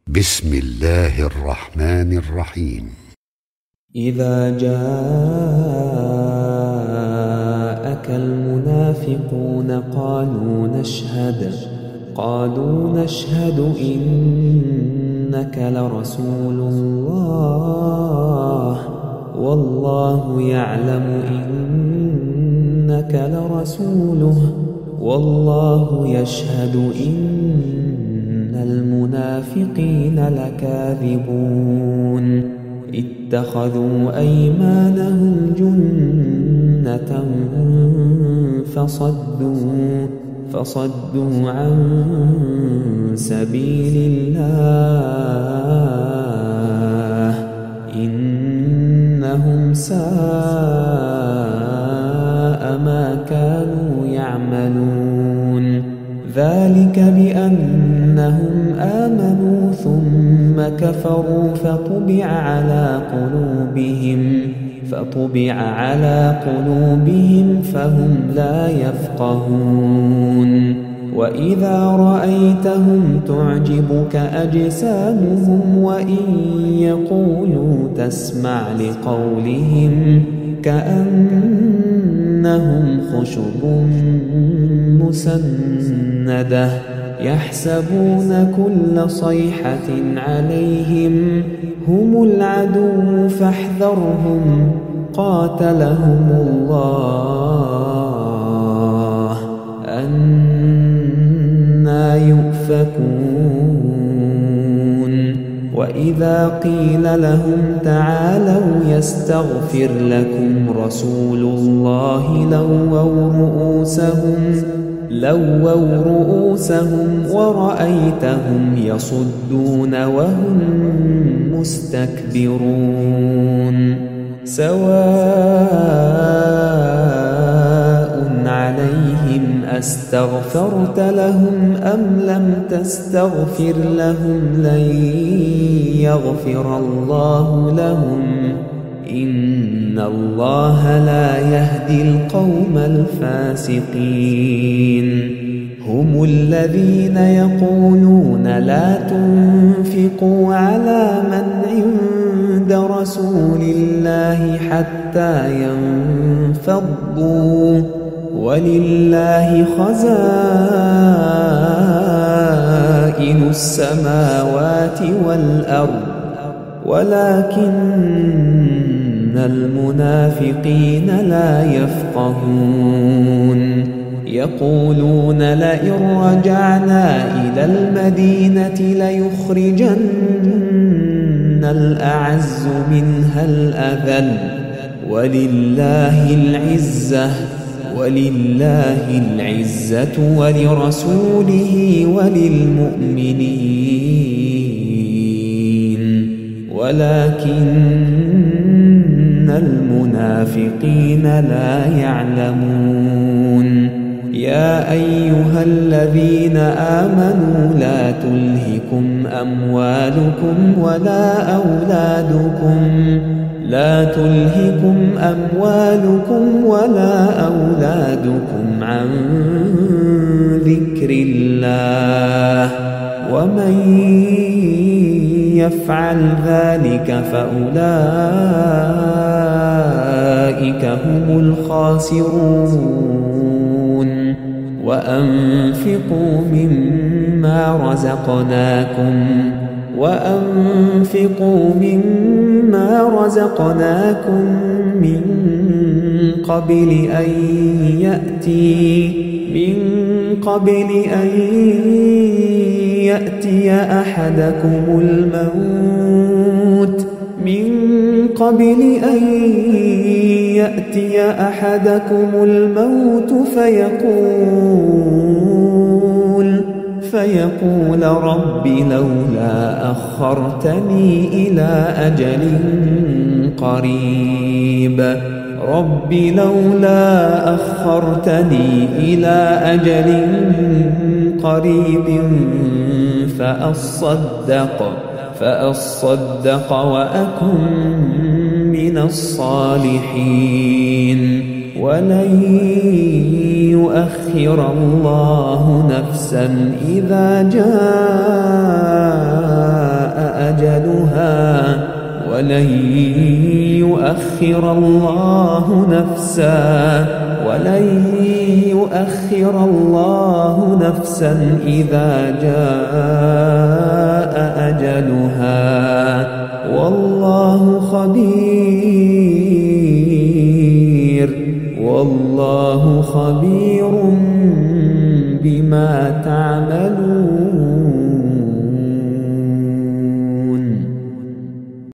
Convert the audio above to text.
بسم الله الرحمن الرحيم. إذا جاءك المنافقون قالوا نشهد إنك لرسول الله والله يعلم إنك لرسوله والله يشهد إن المنافقين لكاذبون اتخذوا أيمانهم جنة فصدوا عن سبيل الله إنهم ساء ما كانوا يعملون ذلك بأنهم آمنوا ثم كفروا فطبع على قلوبهم فهم لا يفقهون وإذا رأيتهم تعجبك أجسامهم وإن يقولوا تسمع لقولهم كأنهم خشب مسندة يحسبون كل صيحة عليهم هم العدو فاحذرهم قاتلهم الله أنى يؤفكون وإذا قيل لهم تعالوا يستغفر لكم رسول الله لووا رؤوسهم ورأيتهم يصدون وهم مستكبرون سواء عليهم أستغفرت لهم أم لم تستغفر لهم لن يغفر الله لهم إن الله لا يهدي القوم الفاسقين هم الذين يقولون لا تنفقوا على من عند رسول الله حتى ينفضوا ولله خزائن السماوات والأرض ولكن المنافقين لا يفقهون يقولون لئن رجعنا إلى المدينة ليخرجن الأعز منها الأذل ولله العزة ولرسوله وللمؤمنين ولكن المنافقين لا يعلمون يا أيها الذين آمنوا لا تلهكم أموالكم ولا أولادكم عن ذكر الله ومن يفعل ذلك فأولئك هم الخاسرون وأنفقوا مما رزقناكم من قبل أن يأتي أحدكم الموت فيقول رب لولا أخرتني إلى أجل قريب فأصدق وأكن من الصالحين ولن يؤخر الله نفسا إذا جاء يؤخر الله نفسا إذا جاء أجلها والله خبير بما تعملون.